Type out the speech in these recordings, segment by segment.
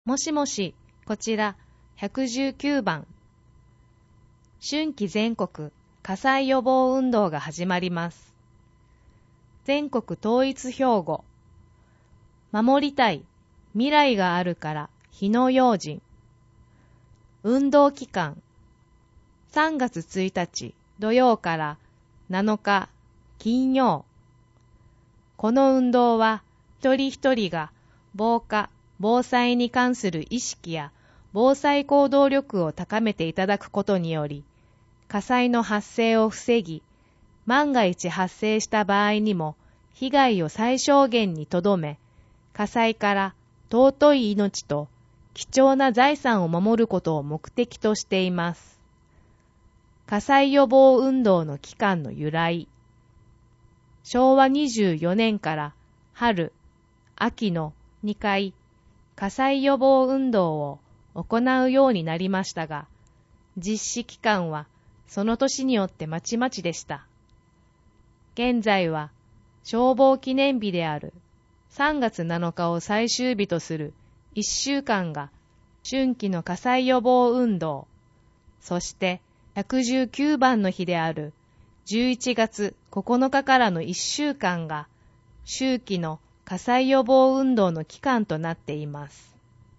もしもし、こちら119番。春季全国火災予防運動が始まります。全国統一標語。守りたい、未来があるから火の用心。運動期間。3月1日土曜から7日金曜。この運動は一人一人が防火、防災に関する意識や防災行動力を高めていただくことにより、火災の発生を防ぎ、万が一発生した場合にも被害を最小限にとどめ、火災から尊い命と貴重な財産を守ることを目的としています。火災予防運動の期間の由来。昭和24年から春、秋の2回、火災予防運動を行うようになりましたが、実施期間はその年によってまちまちでした。現在は消防記念日である3月7日を最終日とする1週間が春季の火災予防運動、そして119番の日である11月9日からの1週間が秋季の火災予防運動の期間となっています。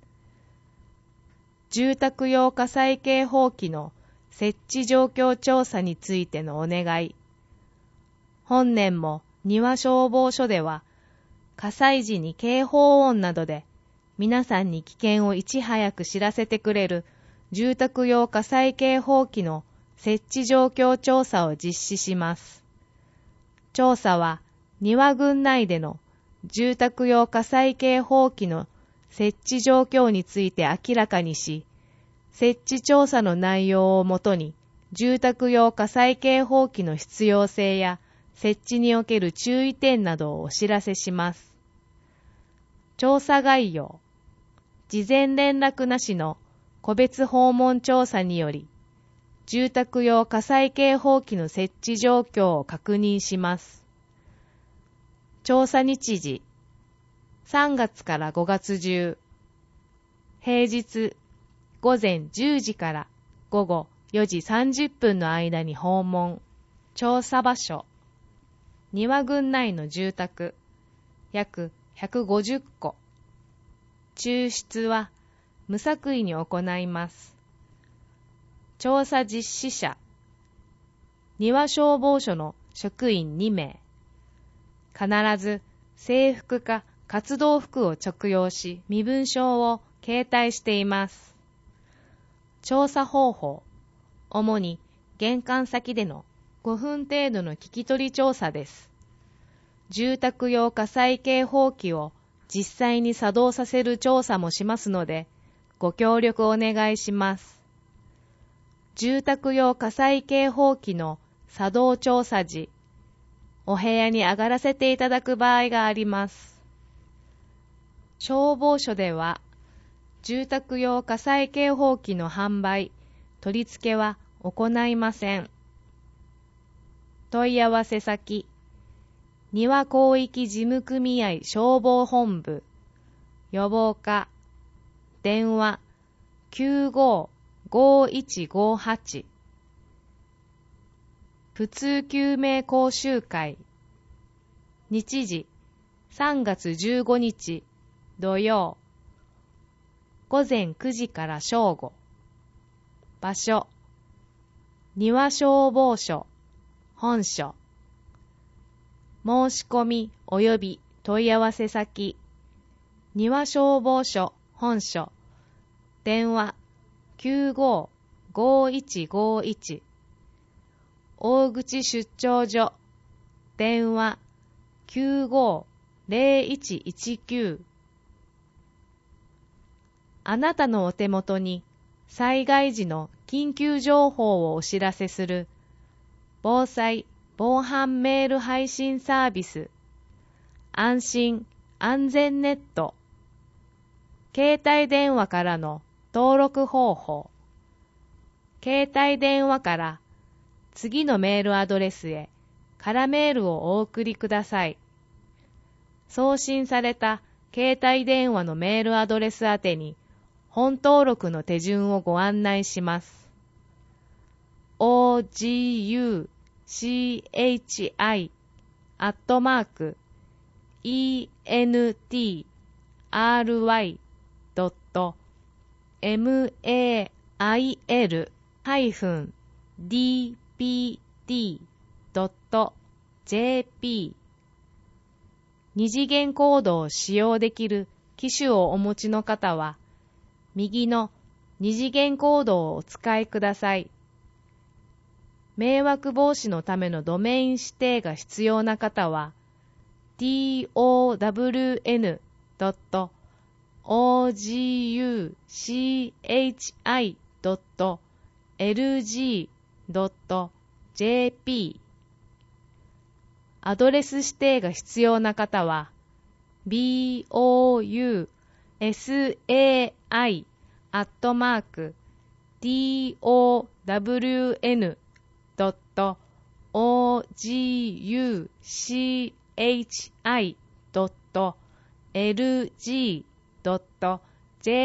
住宅用火災警報器の設置状況調査についてのお願い。本年も庭消防署では火災時に警報音などで皆さんに危険をいち早く知らせてくれる住宅用火災警報器の設置状況調査を実施します。調査は庭郡内での住宅用火災警報器の設置状況について明らかにし、設置調査の内容をもとに住宅用火災警報器の必要性や設置における注意点などをお知らせします。調査概要。事前連絡なしの個別訪問調査により、住宅用火災警報器の設置状況を確認します。調査日時。3月から5月中。平日午前10時から午後4時30分の間に訪問。調査場所。庭郡内の住宅約150戸。抽出は無作為に行います。調査実施者。庭消防署の職員2名。必ず制服か活動服を着用し、身分証を携帯しています。調査方法。主に玄関先での5分程度の聞き取り調査です。住宅用火災警報器を実際に作動させる調査もしますので、ご協力お願いします。住宅用火災警報器の作動調査時、お部屋に上がらせていただく場合があります。消防署では、住宅用火災警報器の販売、取り付けは行いません。問い合わせ先、庭広域事務組合消防本部、予防課、電話95-5158、普通救命講習会。日時3月15日土曜。午前9時から正午。場所庭消防署本所。申し込み及び問い合わせ先庭消防署本所。電話95-5151。大口出張所。電話95-0119。あなたのお手元に災害時の緊急情報をお知らせする防災・防犯メール配信サービス安心・安全ネット。携帯電話からの登録方法。携帯電話から次のメールアドレスへ空メールをお送りください。送信された携帯電話のメールアドレス宛てに本登録の手順をご案内します。entry@mail-dpt.jp 二次元コードを使用できる機種をお持ちの方は、右の二次元コードをお使いください。迷惑防止のためのドメイン指定が必要な方は、town.oguchi.lg.jp アドレス指定が必要な方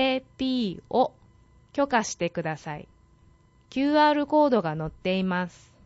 は、bousinoguchi.lg.jp を許可してください。QR コードが載っています。